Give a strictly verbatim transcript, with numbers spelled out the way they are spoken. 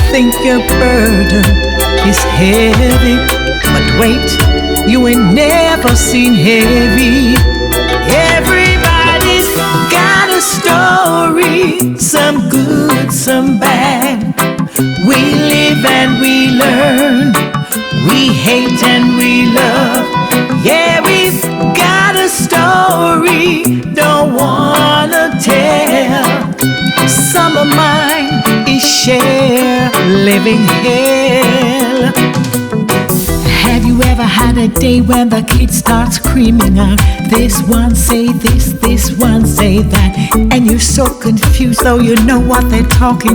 think your burden is heavy, but wait, you ain't never seen heavy. Everybody's got a story, some good, some bad. We live and we learn, we hate and we love. Yeah, we've got a story, don't wanna tell. Some of mine is share living hell. Have you ever had a day when the kids start screaming out, this one say this, this one say that, and you're so confused though you know what they're talking